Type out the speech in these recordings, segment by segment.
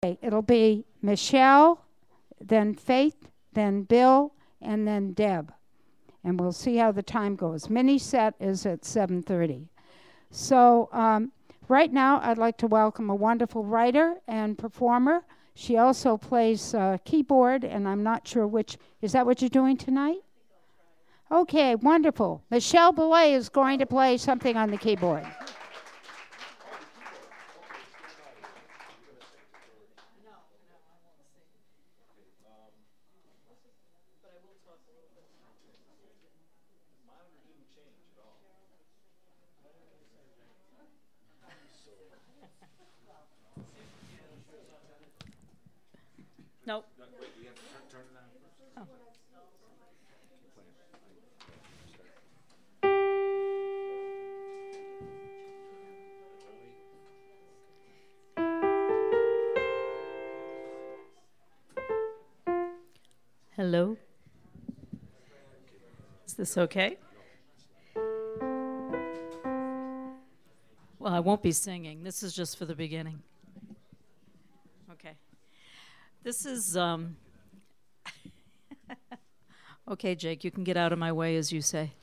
It'll be Michelle, then Faith, then Bill, and then Deb. And we'll see how the time goes. Mini set is at 7:30. So right now I'd like to welcome a wonderful writer and performer. She also plays keyboard, and I'm not sure which. Is that what you're doing tonight? Okay, wonderful. Michelle Belay is going to play something on the keyboard. Nope. Hello. Is this okay? Well, I won't be singing. This is just for the beginning. Okay. This is, okay, Jake, you can get out of my way, as you say.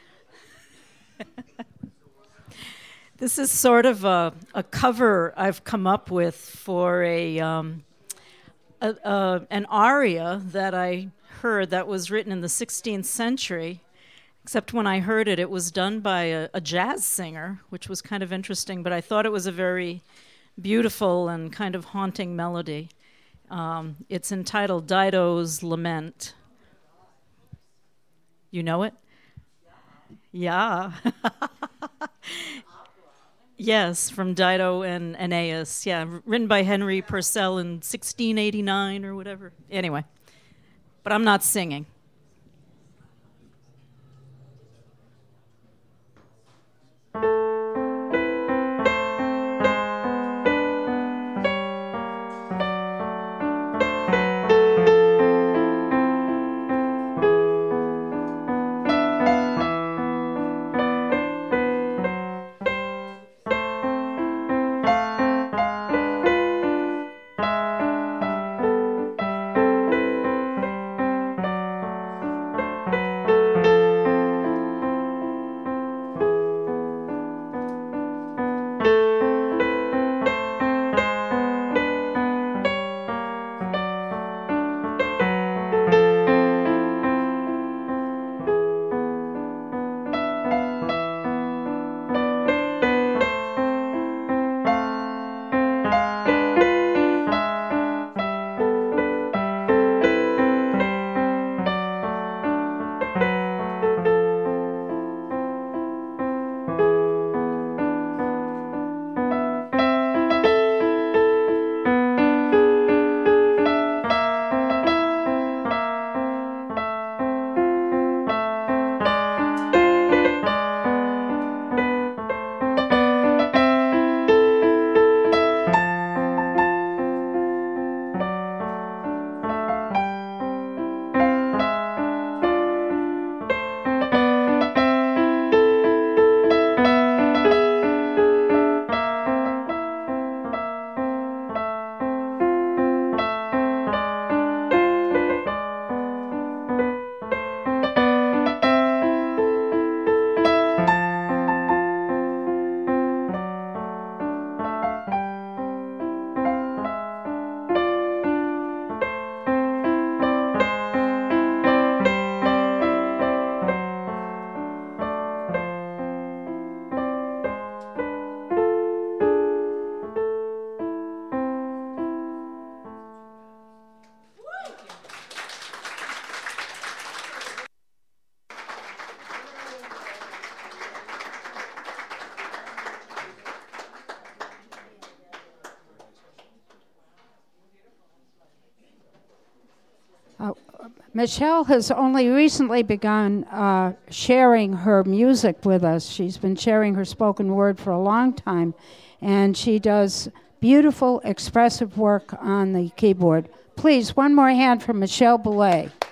This is sort of a cover I've come up with for an aria that I heard that was written in the 16th century, except when I heard it, it was done by a jazz singer, which was kind of interesting, but I thought it was a very beautiful and kind of haunting melody. It's entitled Dido's Lament. You know it? Yeah. Yes, from Dido and Aeneas. Yeah, written by Henry Purcell in 1689 or whatever. Anyway, but I'm not singing. Michelle has only recently begun sharing her music with us. She's been sharing her spoken word for a long time, and she does beautiful, expressive work on the keyboard. Please, one more hand for Michelle Belay.